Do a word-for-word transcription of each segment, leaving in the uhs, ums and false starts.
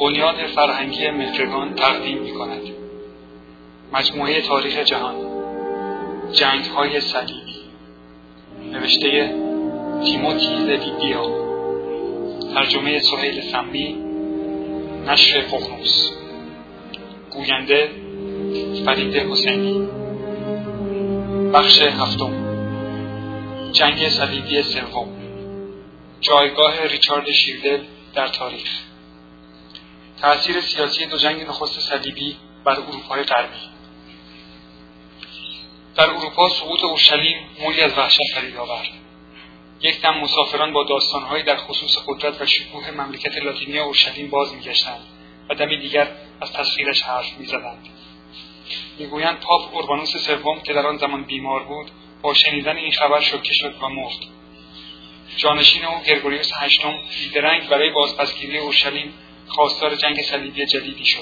بنیاد فرهنگی مهرگان تقدیم می‌کند. مجموعه تاریخ جهان، جنگ‌های صلیبی، نوشته تیموتی زدیدیا، ترجمه سهیل سمی، نشر ققنوس، گوینده فرید حسینی. بخش هفتم، جنگ صلیبی سوم، جایگاه ریچارد شیردل در تاریخ. تأثیر سیاسی دو جنگ نخست صلیبی بر اروپای غربی. در اروپا سقوط اورشلیم موجی از وحشت پدید آورد. یک دم مسافران با داستان‌هایی در خصوص قدرت و شکوه مملکت لاتینی اورشلیم باز می‌گشتند و دمی دیگر از تسخیرش حرف می‌زدند. می‌گویند پاپ اوربانوس سوم که در آن زمان بیمار بود، با شنیدن این خبر شوکه شد و مرد. جانشین او گرگوریوس هشتم بیدرنگ برای بازپسگیری اورشلیم خواستار جنگ صلیبی جدیدی شد.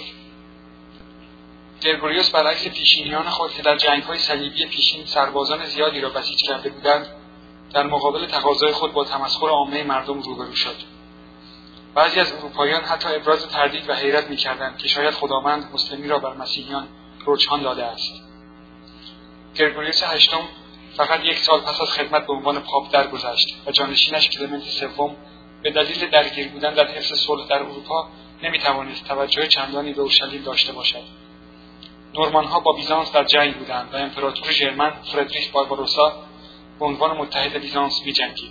گرگوریوس برعکس پیشینیان خود که در جنگ‌های صلیبی پیشین سربازان زیادی را بسیج کرده بودند، در مقابل تقاضای خود با تمسخر عامه مردم روبرو شد. بعضی از اروپاییان حتی ابراز تردید و حیرت می‌کردند که شاید خداوند مسلمی را بر مسیحیان رجحان داده است. گرگوریوس هشتم فقط یک سال پس از خدمت به عنوان پاپ درگذشت و جانشینش کلمنت سوم به دلیل درگیر بودن در حفظ صلح در اروپا نمی‌توانست توجه چندانی به اورشلیم داشته باشد. نورمان‌ها با بیزانس در جنگ بودند و امپراتور ژرمن فردریک بارباروسا به عنوان متحد بیزانس می‌جنگید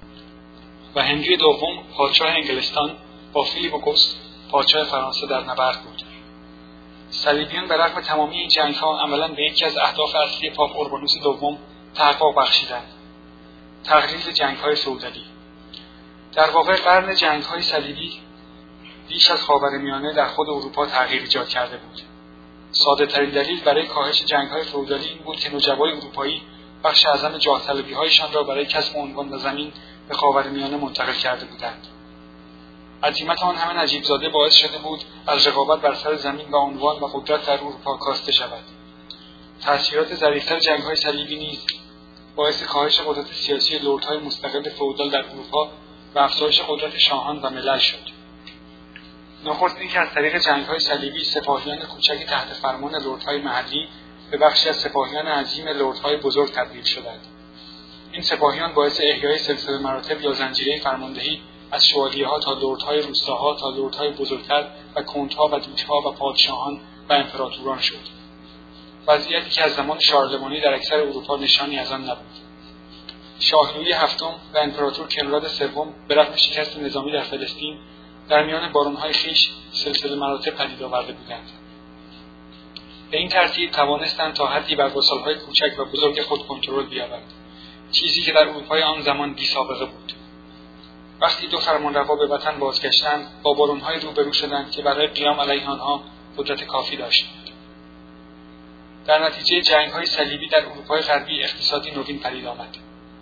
و هنری دوم پادشاه انگلستان با فیلیپ اوگوست پادشاه فرانسه در نبرد بود. صلیبیون به رغم تمامی این جنگ‌ها عملاً به یکی از اهداف اصلی پاپ اوربانوس دوم تحقق بخشیدند: تقلیل جنگ‌های فئودالی. در واقع قرن جنگ‌های صلیبی بیش از خاورمیانه در خود اروپا تغییر ایجاد کرده بود. ساده‌ترین دلیل برای کاهش جنگ‌های فئودالی این بود که نجبای اروپایی بخش اعظم جاه طلبی‌هایشان را برای کسب عنوان و زمین به خاورمیانه منتقل کرده بودند. عزیمت آن همه نجیب زاده باعث شده بود از رقابت بر سر زمین و عنوان و قدرت در اروپا کاسته شود. تأثیرات ظریف‌تر جنگ‌های صلیبی نیز باعث کاهش قدرت سیاسی لردهای مستقل فئودال در اروپا و افزایش قدرت شاهان و ملل شد. نخست اینکه از طریق جنگ‌های صلیبی سپاهیان کوچکی تحت فرمان لردهای محلی به بخشی از سپاهیان عظیم لردهای بزرگ تبدیل شدند. این سپاهیان باعث احیای سلسله مراتب یا زنجیره فرماندهی از شوالیه‌ها تا لردهای روستاها تا لردهای بزرگتر و کنت‌ها و دوک‌ها و پادشاهان و امپراتوران شد. وضعیتی که از زمان شارلمانی در اکثر اروپا نشانی از آن نبود. شاه لویی هفتم و امپراتور کنراد سوم به رغم شکست نظامی در فلسطین در میان بارون‌های خویش سلسله مراتب پدید آورده بودند. به این ترتیب توانستند تا حدی بر گسل‌های کوچک و بزرگ خود کنترل بیابند، چیزی که در اروپای آن زمان بی‌سابقه بود. وقتی دو فرمانروا به وطن بازگشتند، با بارون‌های روبرو شدند که برای قیام علیه آنها قدرت کافی داشتند. در نتیجه جنگ‌های صلیبی در اروپای غربی اقتصادی نوین پدید آمد.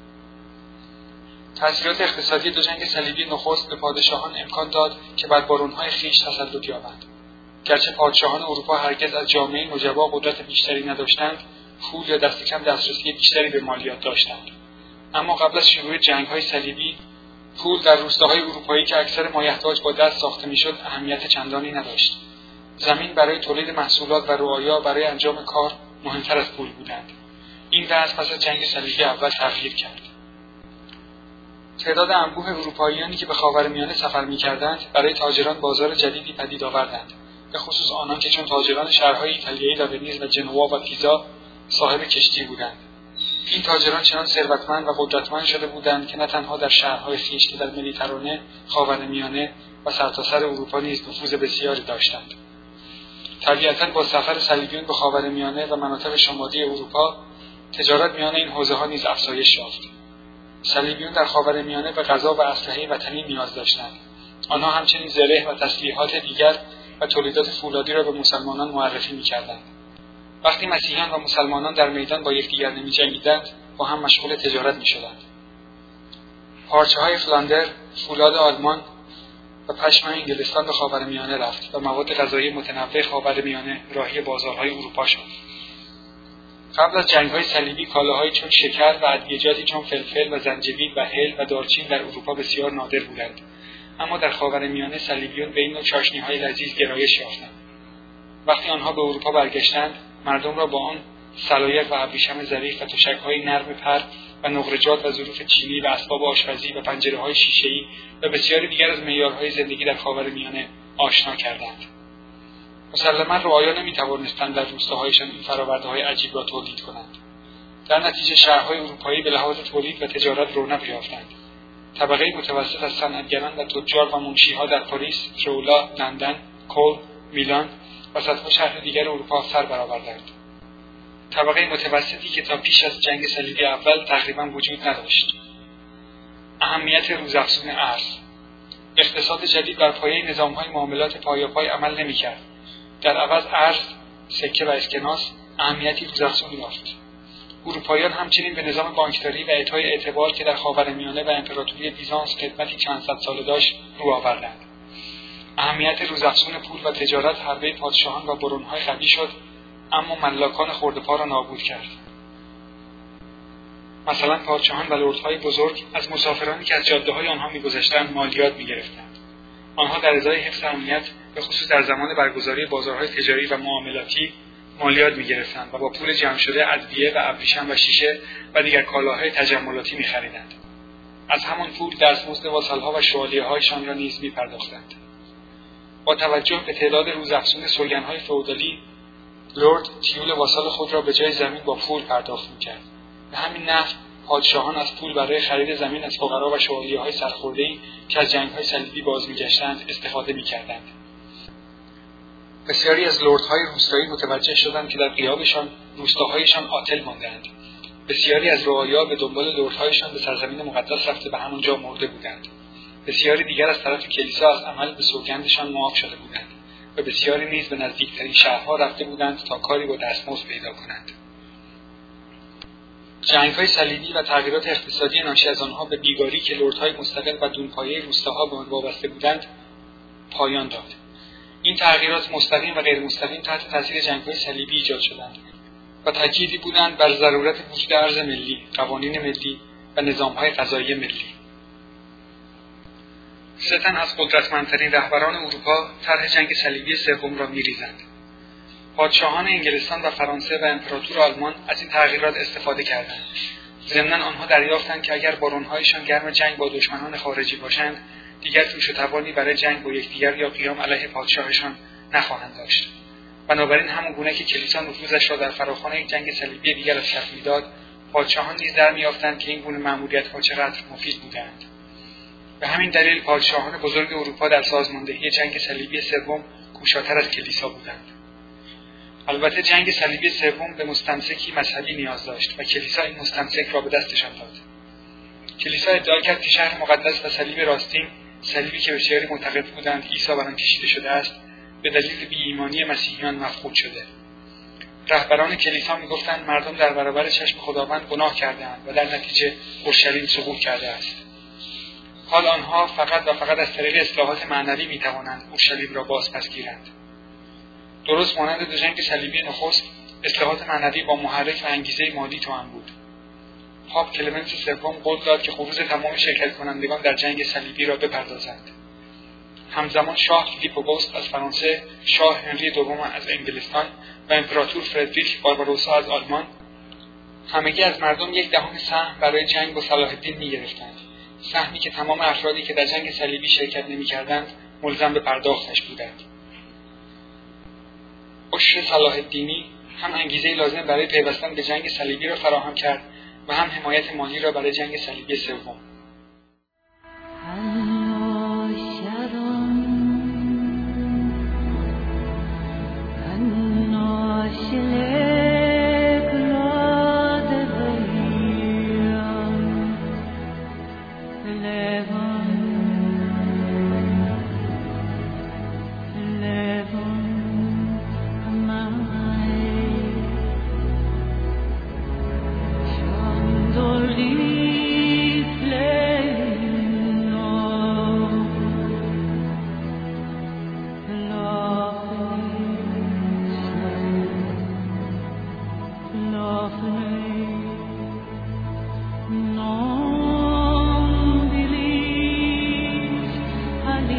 تأثیرات اقتصادی دو جنگ صلیبی نخست به پادشاهان امکان داد که بر بارون‌های خویش تسلط یابند. گرچه پادشاهان اروپا هرگز از جامعه نجبا قدرت بیشتری نداشتند، پول یا دست کم دسترسی بیشتری به مالیات داشتند. اما قبل از شروع جنگ‌های صلیبی، پول در روستاهای اروپایی که اکثر مایحتاج با دست ساخته میشد اهمیت چندانی نداشت. زمین برای تولید محصولات و رعایا برای انجام کار مهمتر از پول بودند. این وضع پس از جنگ صلیبی اول تغییر کرد. تعداد انبوه اروپاییانی که به خاورمیانه سفر می‌کردند برای تاجران بازار جدیدی پدید آوردند، به خصوص آنان که چون تاجران شهرهای ایتالیایی و ونیز و جنوا و پیزا صاحب کشتی بودند. این تاجران چنان ثروتمند و قدرتمند شده بودند که نه تنها در شهرهای خویش که در مدیترانه، خاورمیانه و سرتاسر اروپا نیز نفوذ بسیاری داشتند. طبیعتاً با سفر صلیبیون به خاورمیانه و مناطق شمالی اروپا، تجارت میان این حوزه‌ها نیز افزایش یافت. صلیبیون در خاورمیانه به غذا و اسلحه وطنی نیاز داشتند. آنها همچنین زره و تسلیحات دیگر و تولیدات فولادی را به مسلمانان معرفی می‌کردند. وقتی مسیحیان و مسلمانان در میدان با یکدیگر نمی‌جنگیدند، با هم مشغول تجارت می‌شدند. پارچه‌های فلاندر، فولاد آلمان و پشم انگلستان به خاورمیانه رفت و مواد غذایی متنوع خاورمیانه راهی بازارهای اروپا شد. قبل از جنگ‌های صلیبی کالاهایی چون شکر و ادویه‌جاتی چون فلفل و زنجبیل و هل و دارچین در اروپا بسیار نادر بودند. اما در خاورمیانه صلیبیون به این نوع چاشنی‌های لذیذ گرایش یافتند. وقتی آنها به اروپا برگشتند، مردم را با آن سلایق و ابریشم ظریف و تشک‌های نرم پر و نقره‌جات و ظروف چینی و اسباب آشپزی و پنجره‌های شیشه‌ای و بسیاری دیگر از معیارهای زندگی در خاورمیانه آشنا کردند. مسلماً رعایا نمی‌توانستند در روستاهایشان این فرآورده‌های عجیب را تولید کنند. در نتیجه شهرهای اروپایی به لحاظ تولید و تجارت رونق یافتند. طبقه متوسط از صنعتگران و تجار و منشی‌ها در پاریس، رولا، لندن، کل، میلان و صدها شهر دیگر اروپا سر برآوردند. طبقه متوسطی که تا پیش از جنگ صلیبی اول تقریباً وجود نداشت. اهمیت روزافزون ارز. اقتصاد جدید بر پایه نظام‌های معاملات پایاپای عمل نمی‌کرد. در عوض ارز، سکه و اسکناس اهمیتی روزافزون یافت. اروپاییان همچنین به نظام بانکداری و اعطای اعتبار که در خاورمیانه و امپراتوری بیزانس خدمتی چند صد ساله داشت رو آوردند. اهمیت روزافزون پول و تجارت حربه پادشاهان و برون‌های قوی شد، اما ملاکان خرده‌پا را نابود کرد. مثلا پادشاهان و لردهای بزرگ از مسافرانی که از جاده‌های آنها می‌گذشتند مالیات می‌گرفتند. آنها در ازای حفظ امنیت به خصوص در زمان برگزاری بازارهای تجاری و معاملاتی مالیات می‌گرفتند و با پول جمع شده ادویه و ابریشم و شیشه و دیگر کالاهای تجملاتی می‌خریدند. از همان پول دستمزد واصل‌ها و شوالیه‌هایشان را نیز می‌پرداختند. با توجه به تعداد روزافزون سوگن‌های فئودالی، لرد تیول واصال خود را به جای زمین با پول پرداخت می‌کرد. به همین نحو پادشاهان از پول برای خرید زمین از فقرا و شوالیه‌های سرخورده‌ای که از جنگ‌های صلیبی باز می‌گشتند استفاده می‌کردند. بسیاری از لردهای روستایی متوجه شدند که در غیابشان روستاهایشان عاطل ماندند. بسیاری از رعایا به دنبال لردهایشان به سرزمین مقدس رفته به همانجا مرده بودند. بسیاری دیگر از طرف کلیسا از عمل به سوگندشان معاف شده بودند و بسیاری نیز به نزدیکترین شهرها رفته بودند تا کاری با دستمزد پیدا کنند. جنگ‌های صلیبی و تغییرات اقتصادی ناشی از آنها به بیگاری که لردهای مستقل و دونپایه روستاها به آن وابسته بودند پایان داد. این تغییرات مستقیم و غیر مستقیم تحت تاثیر جنگ‌های صلیبی ایجاد شدند و تأکیدی بودند بر ضرورت وجود ارز ملی، قوانین ملی و نظام‌های قضایی ملی. سه تن از قدرتمندترین رهبران اروپا طرح جنگ صلیبی سوم را می‌ریزند. پادشاهان انگلستان و فرانسه و امپراتور آلمان از این تغییرات استفاده کردند. ضمناً آنها دریافتند که اگر بارون‌هایشان گرم جنگ با دشمنان خارجی باشند، دیگر توش و توانی برای جنگ با یکدیگر یا قیام علیه پادشاهشان نخواهند داشت. بنابراین همون گونه که کلیسا نفوذش را در فراخوان یک جنگ صلیبی دیگر از کف می‌داد، پادشاهان نیز در می‌یافتند که این گونه مأموریت‌ها چقدر مفید بودند. به همین دلیل پادشاهان بزرگ اروپا در سازماندهی جنگ صلیبی سوم کوشاتر از کلیسا بودند. البته جنگ صلیبی سوم به مستمسکی مذهبی نیاز داشت و کلیسا این مستمسک را به دستشان داد. کلیسا ادعا کرد که شهر مقدس و صلیب راستین، صلیبی که بسیاری معتقد بودند عیسی بر آن کشیده شده است، به دلیل بی‌ایمانی مسیحیان مفقود شده. رهبران کلیسا می‌گفتند مردم در برابر چشم خداوند گناه کرده‌اند و در نتیجه اورشلیم سقوط کرده است. حال آنها فقط و فقط از طریق اصلاحات معنوی می‌توانند اورشلیم را بازپس گیرند. درست مانند دو جنگ صلیبی نخست، اصلاحات معنوی با محرک و انگیزه مالی توأم بود. پاپ کلمنس سوم قول داد که خروج تمام شرکت کنندگان در جنگ صلیبی را بپردازند. همزمان شاه فیلیپ اوگوست از فرانسه، شاه هنری دوم از انگلستان و امپراتور فردریک بارباروسا از آلمان همگی از مردم یک دهم سهم برای جنگ با صلاح الدین می‌گرفتند. سهمی که تمام افرادی که در جنگ صلیبی شرکت نمی‌کردند ملزم به پرداختش بودند. عشر صلاح الدینی هم انگیزه لازم برای پیوستن به جنگ صلیبی را فراهم کرد و هم حمایت مالی را برای جنگ صلیبی سوم. Leave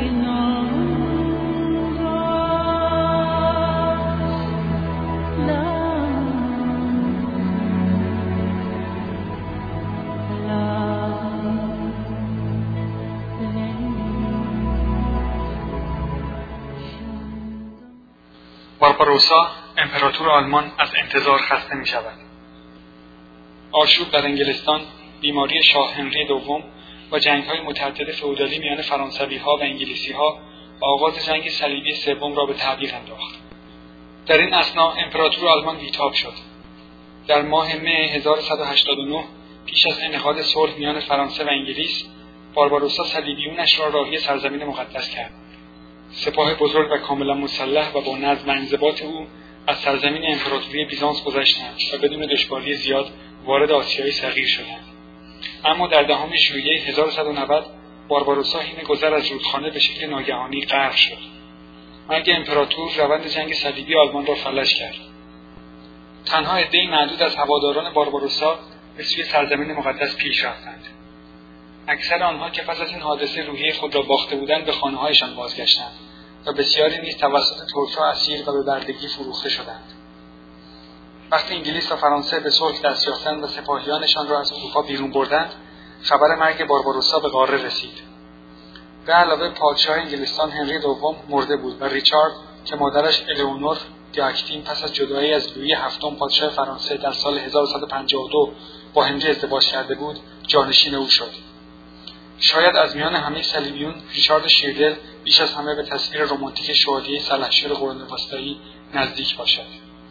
بارباروسا امپراتور آلمان از انتظار خسته می شود. آشوب در انگلستان، بیماری شاه هنری دوم و جنگ‌های متعدد فئودالی میان فرانسوی‌ها و انگلیسی‌ها آغاز جنگ صلیبی سوم را به تعویق انداخت. در این اثنا امپراتور آلمان بیتاب شد. در ماه می هزار و صد و هشتاد و نه پیش از انعقاد صلح میان فرانسه و انگلیس، بارباروسا صلیبیونش را راهی سرزمین مقدس کرد. سپاه بزرگ و کاملا مسلح و با نظم و انضباط او از سرزمین امپراتوری بیزانس گذشتند و بدون دشواری زیاد وارد آسیای صغیر شدند. اما در دهم ژوئیه هزار و صد و نود بارباروسا حین گذر از رودخانه به شکل ناگهانی غرق شد. مرگ امپراتور روند جنگ صلیبی آلمان را فلج کرد. تنها عده‌ای معدود از هواداران بارباروسا به سوی سرزمین مقدس پیش رفتند. اکثر آنها که پس از این حادثه روحیه خود را باخته بودند به خانه‌هایشان بازگشتند و بسیاری نیز توسط ترک‌ها اسیر و به بردگی فروخته شدند. وقتی انگلیس و فرانسه به صلح دست یافتند و سپاهیانشان را از اروپا بیرون بردند، خبر مرگ بارباروسا به قاره رسید. به علاوه پادشاه انگلستان هنری دوم مرده بود و ریچارد که مادرش الئونور دیاکتین پس از جدایی از لویی هفتم پادشاه فرانسه در سال هزار و صد و پنجاه و دو با هنری ازدواج کرده بود، جانشین او شد. شاید از میان همه صلیبیون ریچارد شیردل بیش از همه به تصویر رمانتیک شوالیه سلحشور قرون وسطایی نزدیک باشد.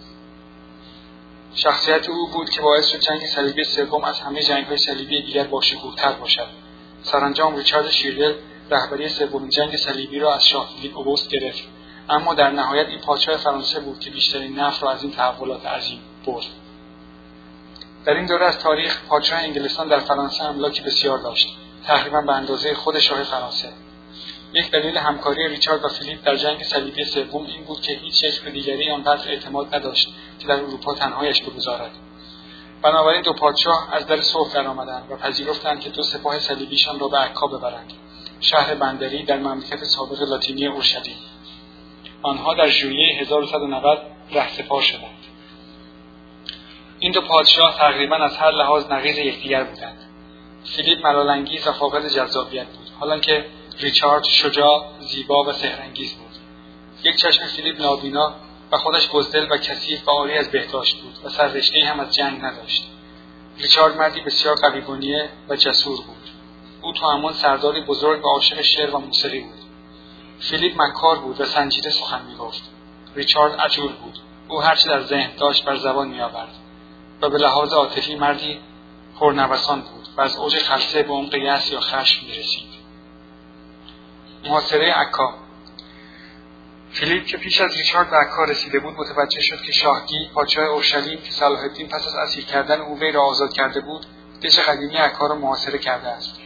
شخصیت او بود که باعث شد جنگ صلیبی سوم از همه جنگ‌های صلیبی دیگر باشکوه‌تر باشد. سرانجام ریچارد شیردل رهبری سومین جنگ صلیبی را از شاه فیلیپ اوگوست گرفت، اما در نهایت این پادشاه فرانسه بود که بیشترین نفع را از این تحولات عظیم برد. در این دوره از تاریخ پادشاه انگلستان در فرانسه املاکی بسیار داشت، تقریبا به اندازه خود شاه فرانسه. یک دلیل همکاری ریچارد و فیلیپ در جنگ صلیبی سوم این بود که هیچ یک به دیگری آنقدر اعتماد نداشت که در اروپا تنهایش بگذارد. بنابراین دو پادشاه از در صلح درآمدند و پذیرفتند که دو سپاه صلیبیشان را به عکا ببرند، شهر بندری در مملکت سابق لاتینی اورشلیم. آنها در ژوئیه هزار و صد و نود رهسپار شدند. این دو پادشاه تقریبا از هر لحاظ نقیض یکدیگر بودند. فیلیپ ملال‌انگیز و فاقد جذابیت بود، حالانکه ریچارد شجاع، زیبا و سحرانگیز بود. یک چشم فیلیپ نابینا و خودش بزدل و کثیف و عاری از بهداشت بود و سررشته‌ای هم از جنگ نداشت. ریچارد مردی بسیار قوی‌بنیه و جسور بود. او توأمان سرداری بزرگ و عاشق شعر و موسیقی بود. فیلیپ مکار بود و سنجیده سخن می‌گفت. ریچارد عجول بود. او هرچه در ذهن داشت بر زبان می‌آورد و به لحاظ عاطفی مردی پرنوسان بود و از اوج خلسه به عمق یأس یا خشم می‌رسید. محاصره عکا. فیلیپ که پیش از ریچارد به عکا رسیده بود متوجه شد که شاهگی پادشاه اورشلیم که صلاح الدین پس از اسیر کردن او وی را آزاد کرده بود، دژ قدیمی عکا را محاصره کرده است.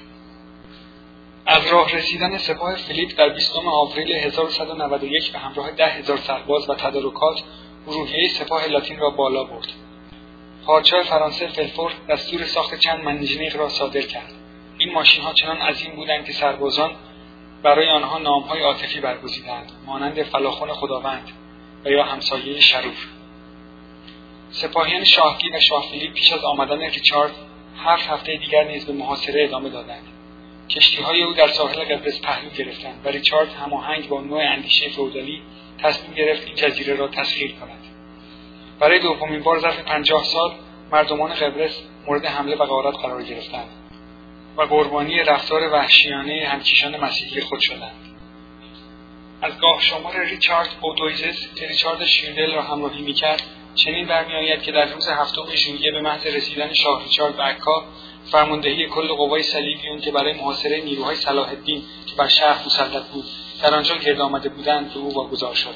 از راه رسیدن سپاه فیلیپ در بیستم آوریل هزار و صد و نود و یک به همراه ده هزار سرباز و تدارکات روحیه سپاه لاتین را بالا برد. پادشاه فرانسه فلفور دستور ساخت چند منجنیق را صادر کرد. این ماشین‌ها چنان عظیم بودند که سربازان برای آنها نام‌های عاطفی برگزیدند، مانند فلاخن خداوند و یا همسایه شرور. سپاهیان شاهگیر و شاه فیلیپ پیش از آمدن ریچارد هفت هفته دیگر نیز به محاصره ادامه دادند. کشتی‌های او در ساحل قبرس پهلو گرفتند و ریچارد هماهنگ با نوع اندیشه فئودالی تصمیم گرفت این جزیره را تسخیر کند. برای دومین بار ظرف پنجاه سال مردمان قبرس مورد حمله و غارت قرار گرفتند و قربانی رفتار وحشیانه همکیشان مسیحی خود شدند. از گاه شمار ریچارد اودویزس که ریچارد شیردل را همراهی می‌کرد چنین برمی‌آید که در روز هفتم ژوئیه به محض رسیدن شاه ریچارد به عکا، فرماندهی کل قوای صلیبیون که برای محاصره نیروهای صلاح الدین که بر شهر مسلط بود در آنجا گرد آمده بودند به او واگذار شد.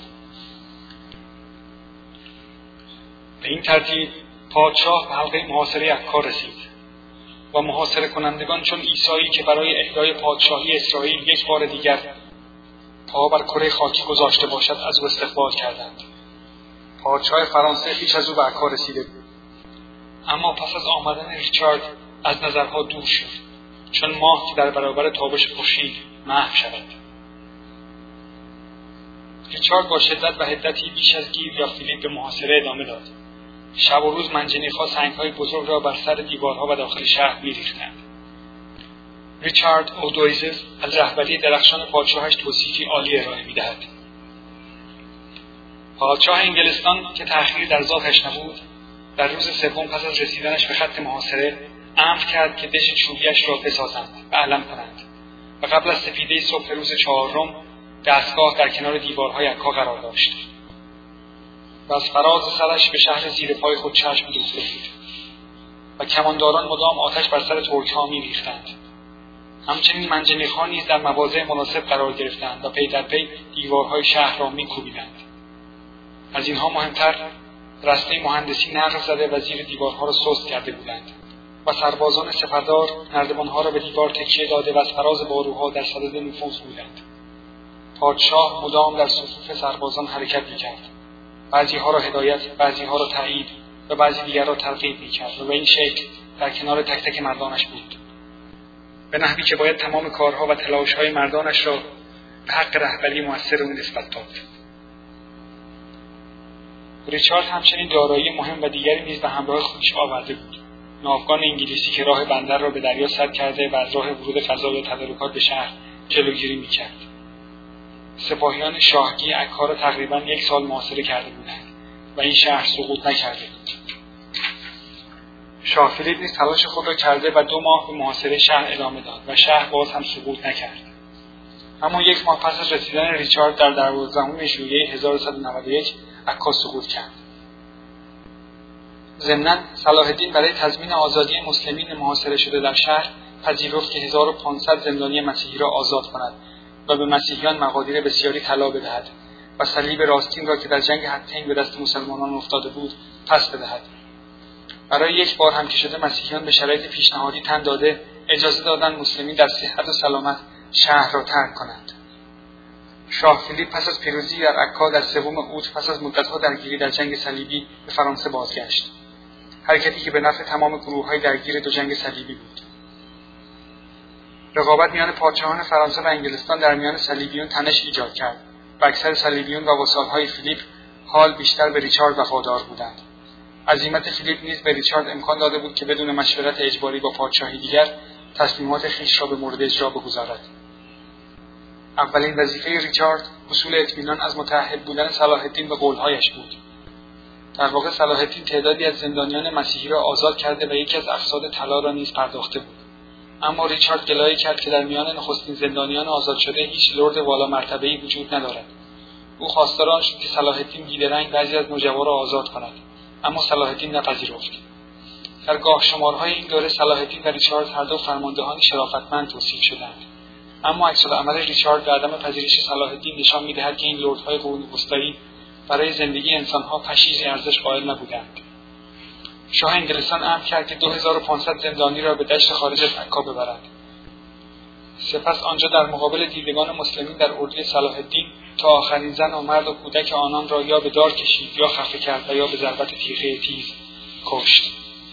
به این ترتیب پادشاه به حلقه محاصره عکا رسید و محاصره کنندگان چون عیسایی که برای احیای پادشاهی اسرائیل یک بار دیگر پا بر کره خاکی گذاشته باشد از او استقبال کردند. پادشاه فرانسه پیش از او به عکا رسیده بود، اما پس از آمدن ریچارد از نظرها دور شد، چون ماه که در برابر تابش خورشید محو شود. ریچارد با شدت و حدتی بیش از گیو یا فیلیپ به محاصره ادامه داد. شب و روز منجنیق‌ها سنگ‌های بزرگ را بر سر دیوارها و داخل شهر می‌ریختند. ریچارد اودویزز از رهبری درخشان پادشاهش توصیفی عالی ارائه می‌دهد. پادشاه انگلستان که تأخیر در ذاتش نبود، در روز سوم پس از رسیدنش به خط محاصره امر کرد که دژ چوبیش را بسازند و علم کنند و قبل از سپیده صبح روز چهارم دستگاه در کنار دیوارهای عکا قرار داشت و از فراز سرش به شهر زیر پای خود چشم دوخته بود و کمانداران مدام آتش بر سر ترک‌ها می‌ریختند. همچنین منجنیق‌ها نیز در مواضع مناسب قرار گرفتند و پی در پی دیوارهای شهر را می‌کوبیدند. از اینها مهمتر رسته مهندسی نقل زده و زیر دیوارها را سست کرده بودند و سربازان سپردار نردبانها را به دیوار تکیه داده و از فراز باروها در صدد نفوذ بودند. پادشاه مدام در صفوف سربازان حرکت می‌کرد. بعضی‌ها را هدایت، بعضی‌ها را تایید و بعضی دیگر را ترغیب می‌کرد و به این شکل در کنار تک تک مردانش بود، به نحوی که باید تمام کارها و تلاش‌های مردانش را به حق رهبری مؤثر او نسبت داد. ریچارد همچنین دارایی مهم و دیگری نیز به همراه خودش آورده بود. ناوگان انگلیسی که راه بندر را به دریا سد کرده و از راه ورود غذا یا تدارکات به شهر جلوگیری می‌کرد. سپاهیان شاهگی عکا را تقریباً یک سال محاصره کرده بودند و این شهر سقوط نکرده بود. شاه فیلیپ نیز تلاش خود را کرده و دو ماه به محاصره شهر ادامه داد و شهر باز هم سقوط نکرد. اما یک ماه پس از رسیدن ریچارد در دوازدهم ژوئیه هزار و صد و نود و یک عکا سقوط کرد. ضمناً صلاح الدین برای تضمین آزادی مسلمین محاصره شده در شهر پذیرفت که هزار و پانصد زندانی مسیحی را آزاد کند و به مسیحیان مقادیر بسیاری طلا بدهد و صلیب راستین را که در جنگ حطین به دست مسلمانان افتاده بود پس بدهد. برای یک بار هم که شده مسیحیان به شرایط پیشنهادی تن داده اجازه دادند مسلمین در صحت و سلامت شهر را ترک کنند. شاه فیلیپ پس از پیروزی در عکا در سوم اوت پس از مدت‌ها درگیری در جنگ صلیبی به فرانسه بازگشت. حرکتی که به نفع تمام گروه‌های درگیر دو جنگ صلیبی بود. رقابت میان پادشاهان فرانسه و انگلستان در میان صلیبیون تنش ایجاد کرد و اکثر صلیبیون و وساطهای فیلیپ حال بیشتر به ریچارد وفادار بودند. عزیمت فیلیپ نیز به ریچارد امکان داده بود که بدون مشورت اجباری با پادشاهی دیگر تصمیمات خویش را به مورد اجرا بگذارد. اولین وظیفه ریچارد حصول اطمینان از متعهد بودن صلاح الدین به قول‌هایش بود. در واقع صلاح الدین تعدادی از زندانیان مسیحی را آزاد کرده و یکی از افساد طلا را نیز پرداخته بود. اما ریچارد گلایه کرد که در میان نخستین زندانیان آزاد شده هیچ لرد والا مرتبه‌ای وجود ندارد. او خواستار آن شد که صلاح الدین بیدرنگ بعضی از نوجوان را آزاد کند، اما صلاح الدین نپذیرفت. در گاه شمارهای این دوره صلاح الدین و ریچارد هر دو فرماندهان شرافتمند توصیف شدند. اما عکس‌العمل ریچارد به عدم پذیرش صلاح الدین نشان می‌دهد که این لردهای قرون وسطایی برای زندگی انسان‌ها پشیزی ارزش قائل نبودند. شاه انگلستان امر کرد که دو هزار و پانصد زندانی را به دشت خارج از عکا ببرد. سپس آنجا در مقابل دیدگان مسلمین در اردوی صلاح الدین تا آخرین زن و مرد و کودک آنان را یا به دار کشید یا خفه کرد و یا به ضربت تیغه تیز کشت.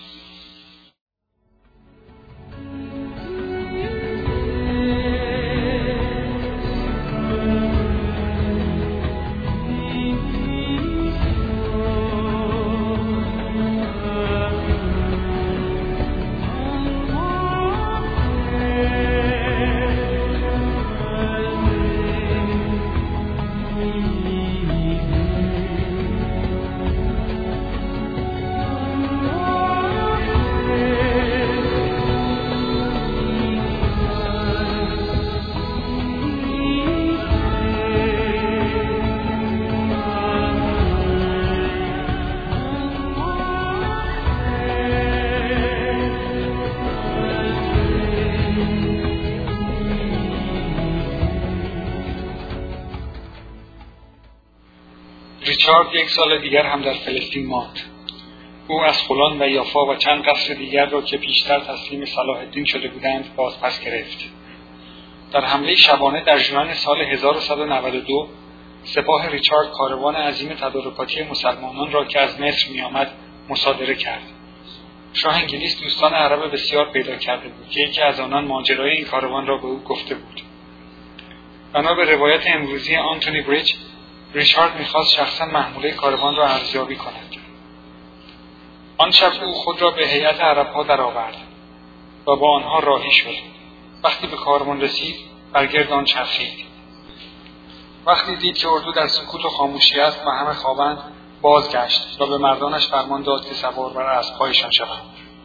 ریچارد یک سال دیگر هم در فلسطین ماند. او از فلان و یافا و چند قصر دیگر را که پیشتر تسلیم صلاح الدین شده بودند باز پس گرفت. در حمله شبانه در ژوئن سال هزار و صد و نود و دو سپاه ریچارد کاروان عظیم تدارکاتی مسلمانان را که از مصر می آمد مصادره کرد. شاه انگلیس دوستان عرب بسیار پیدا کرده بود که یکی از آنان ماجرای این کاروان را به او گفته بود. بنا به روایت امروزی آنتونی بریج، ریچارد می‌خواست شخصاً محموله کاروان را ارزیابی کند. آن شب او خود را به هیئت عرب‌ها درآورد و با آنها راهی شد. وقتی به کاروان رسید، برگرد آن چرخید. وقتی دید که اردو در سکوت و خاموشی است و همه خوابند، بازگشت و به مردانش فرمان داد که سوار بر اسب‌هایشان شوند.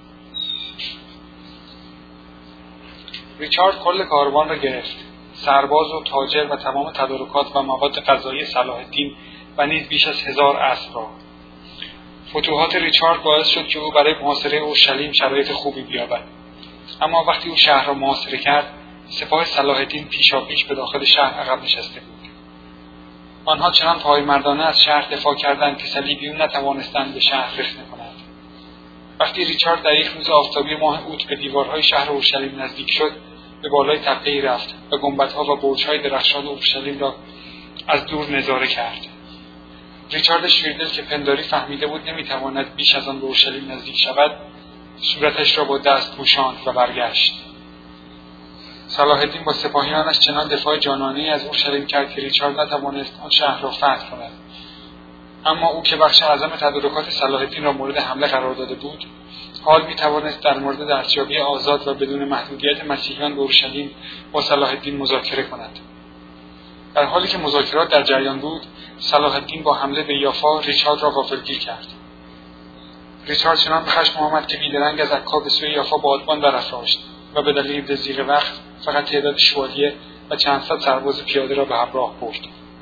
ریچارد کل کاروان را گرفت، سرباز و تاجر و تمام تدارکات و مواد غذایی صلاح الدین و نیز بیش از هزار اسب را. فتوحات ریچارد باعث شد که او برای محاصره اورشلیم شرایط خوبی بیابد. اما وقتی او شهر را محاصره کرد، سپاه صلاح الدین پیشاپیش به داخل شهر عقب نشسته بود. آنها چنان پایمردانه از شهر دفاع کردند که صلیبیون نتوانستند به شهر رسیدگی کنند. وقتی ریچارد در یک روز آفتابی ماه اوت به دیوارهای شهر اورشلیم نزدیک شد، به بالای تپه‌ای رفت و گنبدها و برج‌های درخشان اورشلیم را از دور نظاره کرد. ریچارد شیردل که پنداری فهمیده بود نمیتواند بیش از آن به اورشلیم نزدیک شود، صورتش را با دست پوشاند و برگشت. صلاح الدین با سپاهیانش چنان دفاع جانانه‌ای از اورشلیم کرد که ریچارد نتوانست آن شهر را فتح کند. اما او که بخش اعظم تدارکات صلاح الدین را مورد حمله قرار داده بود، حال میتوانست در مورد دستیابی آزاد و بدون محدودیت مسیحیان به اورشلیم با صلاح الدین مذاکره کند. در حالی که مذاکرات در جریان بود، صلاح الدین با حمله به یافا ریچارد را غافلگیر کرد. ریچارد چنان به خشم آمد که بیدرنگ از عکا به سوی یافا بادبان برافراشت و به دلیل ضیق وقت فقط تعداد شوالیه و چند صد سرباز پیاده را به همراه برد.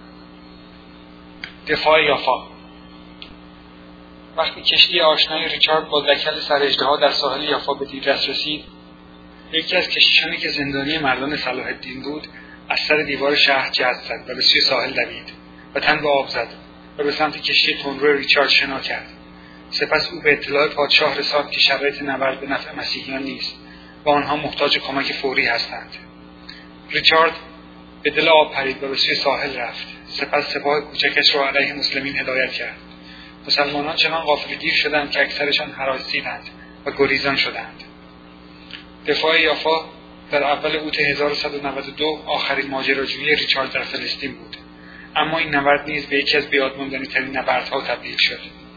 دفاع یافا. وقتی کشتی آشنای ریچارد با دکل سر اژدها در ساحل یافا به دیدرس رسید، یکی از کشتیانی که زندانی مردان صلاح الدین بود از سر دیوار شهر جست زد و به سوی ساحل دوید و تن به آب زد و به سمت کشتی تندرو ریچارد شنا کرد. سپس او به اطلاع پادشاه رساند که شرایط نبرد به نفع مسیحیان نیست و آنها محتاج کمک فوری هستند. ریچارد به دل آب پرید و به سوی ساحل رفت. سپس سپاه کوچکش را علیه مسلمین هدایت کرد. مسلمانان چنان غافلگیر شدند که اکثرشان هراسیدند و گریزان شدند. دفاع یافا در اول اوت هزار و صد و نود و دو آخرین ماجراجویی ریچارد در فلسطین بود. اما این نبرد نیز به یکی از بیادماندنی‌ترین نبردها تبدیل شد.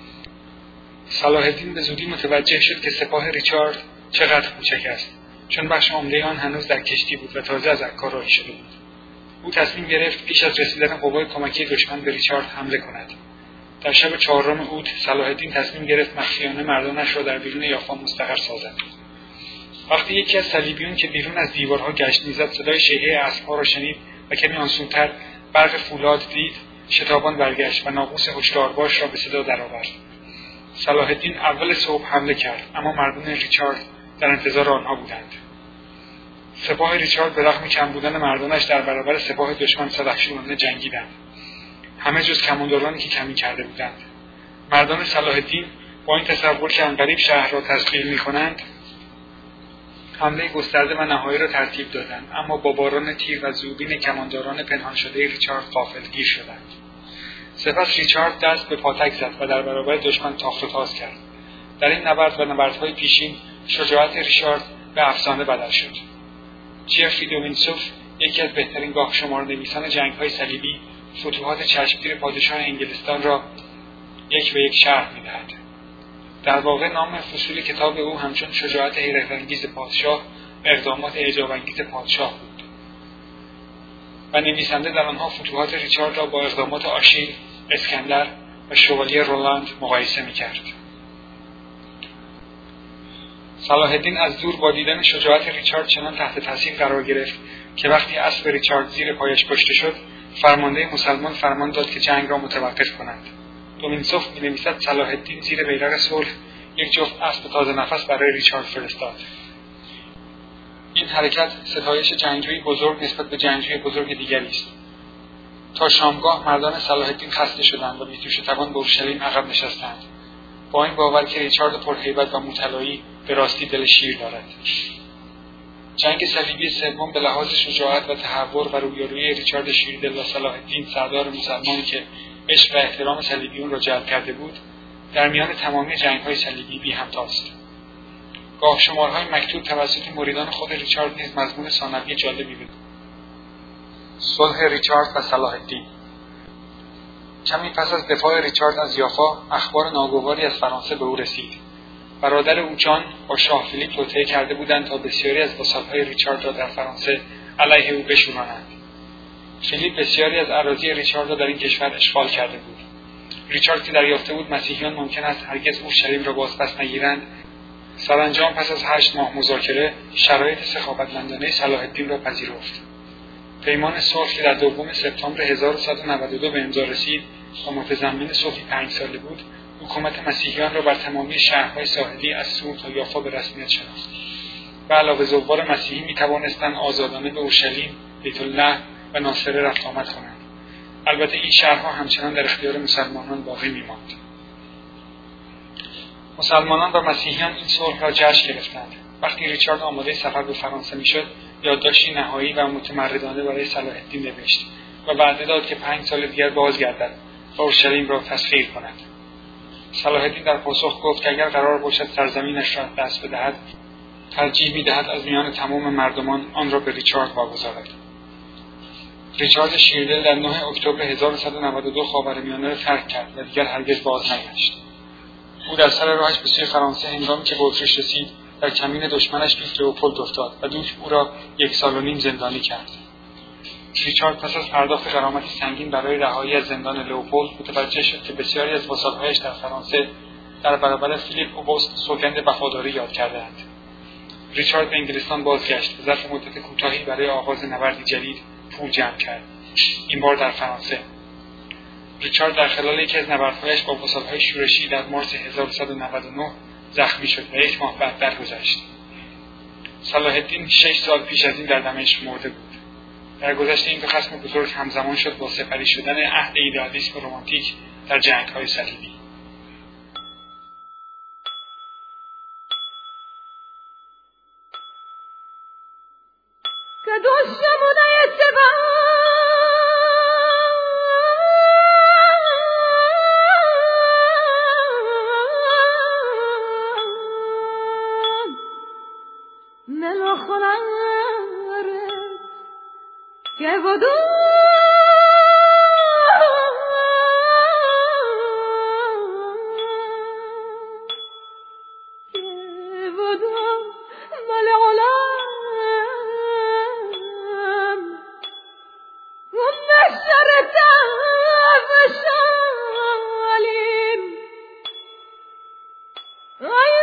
صلاح الدین به زودی متوجه شد که سپاه ریچارد چقدر کوچک است، چون بخش عمده آن هنوز در کشتی بود و تازه از عکا راهی شده بود. او تصمیم گرفت پیش از رسیدن قوای کمکی دشمن به ریچارد حمله کند. در شب چهارم اوت صلاح الدین تصمیم گرفت مخفیانه مردانش را در بیرون یافا مستقر سازد. وقتی یکی از صلیبیون که بیرون از دیوارها گشت می‌زد صدای شیهه اسب‌ها را شنید و کمی آنسوتر برق فولاد دید، شتابان برگشت و ناقوس هشدارباش را به صدا درآورد. صلاح الدین اول صبح حمله کرد، اما مردان ریچارد در انتظار آنها بودند. سپاه ریچارد به رغم کم بودن مردانش در برابر سپاه دشمن سلحشورانه جنگیدند، همه جز کماندارانی که کمی کرده بودند. مردان صلاح الدین با این تصور که عنقریب شهر را تسخیر می‌کنند، حمله گسترده و نهایی را ترتیب دادند، اما با باران تیر و زوبین کمانداران پنهان شده ریچارد غافلگیر شدند. سپس ریچارد دست به پاتک زد و در برابر دشمن تاخت و تاز کرد. در این نبرد و نبردهای پیشین شجاعت ریچارد به افسانه بدل شد. جفری دومینسوف، یکی از بهترین گاه شمار نویسان جنگ‌های صلیبی، فتوحات چشمگیر پادشاه انگلستان را یک به یک شرح می‌دهد. در واقع نام فصول کتاب او همچون شجاعت حیرت‌انگیز پادشاه و اقدامات اعجاب‌انگیز پادشاه بود و نویسنده در آنها فتوحات ریچارد را با اقدامات آشیل، اسکندر و شوالیه رولاند مقایسه می‌کرد. صلاح الدین از دور با دیدن شجاعت ریچارد چنان تحت تاثیر قرار گرفت که وقتی اسب ریچارد زیر پایش کشته شد، فرمانده مسلمان فرمان داد که جنگ را متوقف کنند. دومینسوف می‌نویسد صلاح الدین زیر بیرق صلح یک جفت اسب تازه نفس برای ریچارد فرستاد. این حرکت ستایش جنگجویی بزرگ نسبت به جنگجوی بزرگ دیگری است. تا شامگاه مردان صلاح الدین خسته شدند و بی‌توش و توان به اورشلیم عقب نشستند، با این باور که ریچارد پرهیبت و مطلعی به راستی دل شیر دارد. جنگ صلیبی سوم به لحاظ شجاعت و تحور و رویارویی ریچارد شیردل و صلاح الدین سردار مسلمانی که عشق و احترام صلیبیون را جلب کرده بود، در میان تمامی جنگ‌های صلیبی بی همتاست. گاه شمارهای مکتوب توسط مریدان خود ریچارد نیز مضمون ثانوی جالبی بود. صلح ریچارد و صلاح الدین. کمی پس از دفاع ریچارد از یافا، اخبار ناگواری از فرانسه به او رسید. برادر او جان با شاه فیلیپ توطئه کرده بودند تا بسیاری از وساطهای ریچارد را در فرانسه علیه او بشورانند. فیلیپ بسیاری از اراضی ریچارد را در این کشور اشغال کرده بود. ریچارد که دریافته بود مسیحیان ممکن است هرگز اورشلیم را بازپس نگیرند، سرانجام پس از هشت ماه مذاکره شرایط سخاوتمندانه صلاح الدین را پذیرفت. پیمان صلح که در دوم سپتامبر هزار و صد و نود و دو به امضا رسید و متضمن صلحی پنج ساله بود، حکومت مسیحیان را بر تمامی شهرهای ساحلی از سور تا یافا به رسمیت شناخت و علاوه زوار مسیحی می توانستند آزادانه به اورشلیم، بیت الله و ناصره رفت آمد کنند. البته این شهرها همچنان در اختیار مسلمانان باقی می ماند. مسلمانان و مسیحیان این صلح را جشن گرفتند. وقتی ریچارد آماده سفر به فرانسه میشد، یادداشتی نهایی و متمردانه برای صلاح الدین نوشت و وعده داد که پنج سال دیگر بازگردد و اورشلیم را تسخیر کند. صلاح الدین در پاسخ گفت که اگر قرار باشد سرزمینش را دست بدهد، ترجیح می‌دهد از میان تمام مردمان آن را به ریچارد واگذارد. ریچارد شیردل در نهم اکتبر هزار و صد و نود و دو خاورمیانه را ترک کرد و دیگر هرگز باز نگشت. او در سر راهش به سوی فرانسه هنگامی که به اتریش رسید، در کمین دشمنش دوک لئوپولد افتاد و دوک او را یک سال و نیم زندانی کرد. ریچارد پس از پرداخت غرامتی سنگین برای رهایی از زندان لئوپولد متوجه شد که بسیاری از وساطهایش در فرانسه در برابر فیلیپ اوگوست سوگند وفاداری یاد کرده‌اند. ریچارد به انگلستان بازگشت و ظرف مدت کوتاهی برای آغاز نبردی جدید پول جمع کرد، این بار در فرانسه. ریچارد در خلال یکی از نبردهایش با وساطهای شورشی در مارس هزار و صد و نود و نه زخمی شد و یک ماه بعد درگذشت. صلاح الدین شش سال پیش از این در دمشق مرده بود. در گذشت این دو خصم بزرگ همزمان شد با سپری شدن عهد ایدئالیسم رمانتیک در جنگ‌های صلیبی. Ay